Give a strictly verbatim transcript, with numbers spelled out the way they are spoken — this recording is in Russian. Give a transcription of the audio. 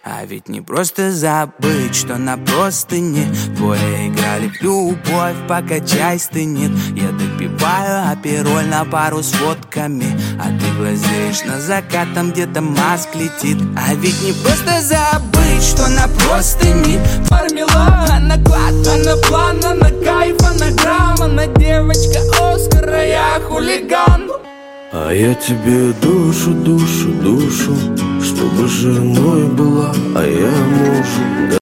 А ведь не просто забыть, что на простыне двое играли в любовь, пока чай стынет. Я допиваю апероль на пару с фотками, а ты глазеешь на закат, там где-то Маск летит. А ведь не просто забыть, что на простыне мармелад. Она клад, она план, она кайф, она грамм, она девочка Оскара, я хулиган. А я тебе душу, душу, душу, чтобы женой была, а я мужу.